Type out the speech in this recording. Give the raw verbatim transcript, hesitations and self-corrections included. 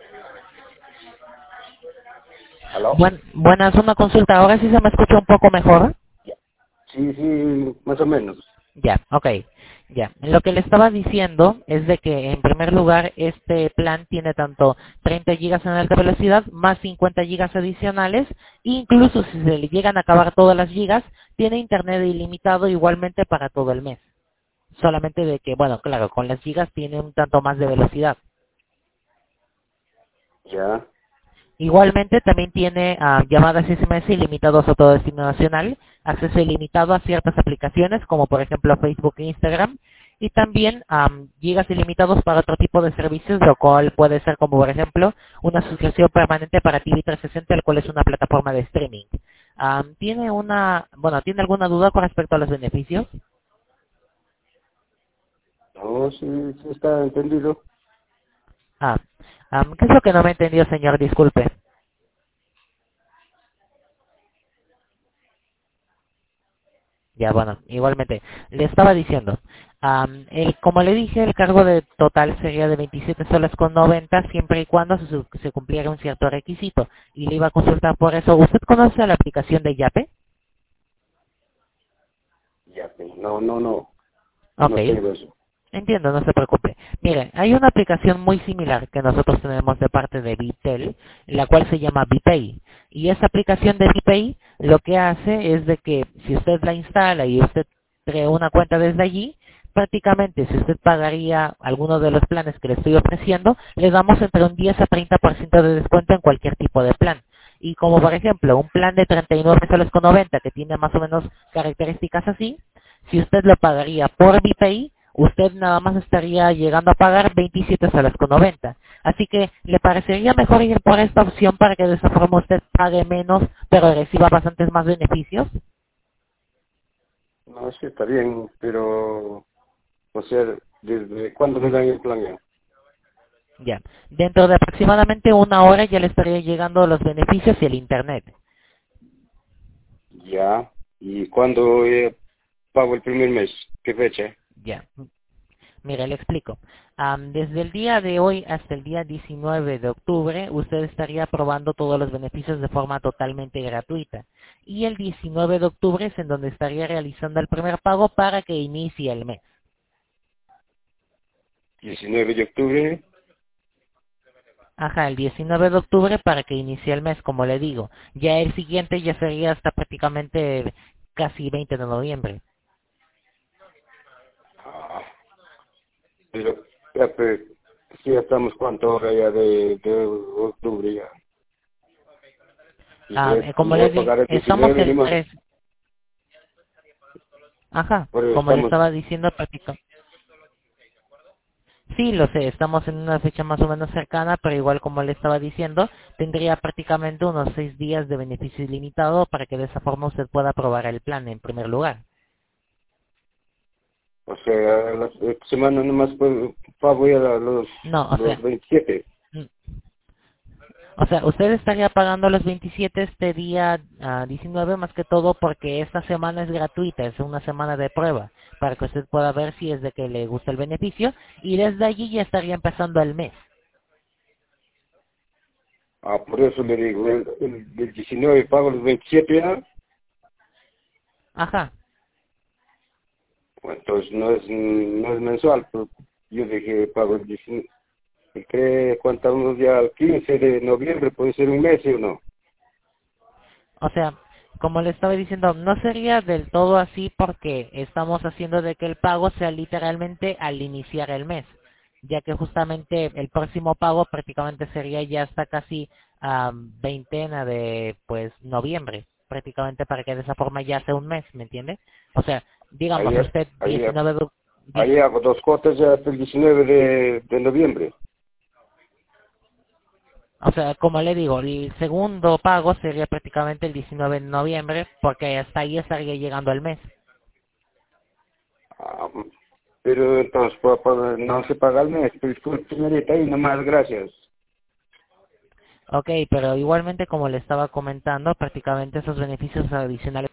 ¿Aló? Buen, buenas, una consulta. Ahora sí se me escucha un poco mejor. Sí, sí, más o menos. Ya, ok. Ya. Lo que le estaba diciendo es de que en primer lugar este plan tiene tanto treinta gigas en alta velocidad más cincuenta gigas adicionales. Incluso si se le llegan a acabar todas las gigas, tiene internet ilimitado igualmente para todo el mes. Solamente de que, bueno, claro, con las gigas tiene un tanto más de velocidad. Ya, Igualmente también tiene ah, llamadas S M S ilimitados a todo destino nacional, acceso ilimitado a ciertas aplicaciones como por ejemplo Facebook e Instagram y también am, gigas ilimitados para otro tipo de servicios, lo cual puede ser como por ejemplo una suscripción permanente para T V trescientos sesenta, el cual es una plataforma de streaming. Am, ¿Tiene una, bueno, tiene alguna duda con respecto a los beneficios? no, sí, sí está entendido. Ah, am, ¿qué es lo que no me entendió, señor? Disculpe. Ya, bueno, igualmente. Le estaba diciendo, am, el, como le dije, el cargo de total sería de veintisiete soles con noventa siempre y cuando se, su- se cumpliera un cierto requisito. Y le iba a consultar por eso. ¿Usted conoce la aplicación de Yape? Ya, pues, no, no, no, no Ok. tengo eso. Entiendo, no se preocupe. Mire, hay una aplicación muy similar que nosotros tenemos de parte de Bitel, la cual se llama Bipay. Y esa aplicación de Bipay lo que hace es de que si usted la instala y usted crea una cuenta desde allí, prácticamente si usted pagaría alguno de los planes que le estoy ofreciendo, le damos entre un diez a treinta por ciento de descuento en cualquier tipo de plan. Y como por ejemplo un plan de treinta y nueve soles con noventa que tiene más o menos características así, si usted lo pagaría por Bipay, usted nada más estaría llegando a pagar veintisiete soles con noventa. Así que, ¿le parecería mejor ir por esta opción para que de esa forma usted pague menos, pero reciba bastantes más beneficios? No, sí está bien, pero, o sea, ¿desde cuándo me dan el plan ya? Ya. Dentro de aproximadamente una hora ya le estaría llegando los beneficios y el Internet. Ya, ¿y cuándo eh, pago el primer mes? ¿Qué fecha? Ya. Mire, le explico. Am, desde el día de hoy hasta el día diecinueve de octubre, usted estaría probando todos los beneficios de forma totalmente gratuita. Y el diecinueve de octubre es en donde estaría realizando el primer pago para que inicie el mes. diecinueve de octubre. Ajá, el diecinueve de octubre para que inicie el mes, como le digo. Ya el siguiente ya sería hasta prácticamente casi veinte de noviembre. Ah, pero, ya, pues, sí, ya estamos cuánto hora ya de, de octubre ya. Y Ah, voy, eh, y como voy le a digo, pagar el estamos diecinueve el nomás. tres. Ajá, Pero como le estamos, estaba diciendo, prácticamente. Sí, lo sé, estamos en una fecha más o menos cercana, pero igual como le estaba diciendo, tendría prácticamente unos seis días de beneficio ilimitado para que de esa forma usted pueda aprobar el plan en primer lugar. o sea, la esta semana nomás puedo, pago ya los, No, o los sea, veintisiete. mm, o sea, usted estaría pagando los veintisiete este día ah, diecinueve más que todo porque esta semana es gratuita, es una semana de prueba, para que usted pueda ver si es de que le gusta el beneficio y desde allí ya estaría empezando el mes. Ah, por eso le digo, el, el, del diecinueve pago los veintisiete ya. Ajá. Bueno, entonces no es, no es mensual, pero yo dije pago el diecinueve. ¿Y cree cuánto unos ya al quince de noviembre? ¿Puede ser un mes, sí o no? O sea, como le estaba diciendo, no sería del todo así porque estamos haciendo de que el pago sea literalmente al iniciar el mes, ya que justamente el próximo pago prácticamente sería ya hasta casi am, veintena de pues noviembre, prácticamente para que de esa forma ya sea un mes, ¿me entiende? O sea, digamos Ahí, usted ahí, diecinueve de, diez, ahí hago dos cuotas ya hasta el diecinueve de, de noviembre. o sea, como le digo, el segundo pago sería prácticamente el diecinueve de noviembre porque hasta ahí estaría llegando el mes. Ah, pero entonces pues, pues, no se paga el mes. Pero disculpe, señorita, y nomás gracias. Ok, pero igualmente como le estaba comentando, prácticamente esos beneficios adicionales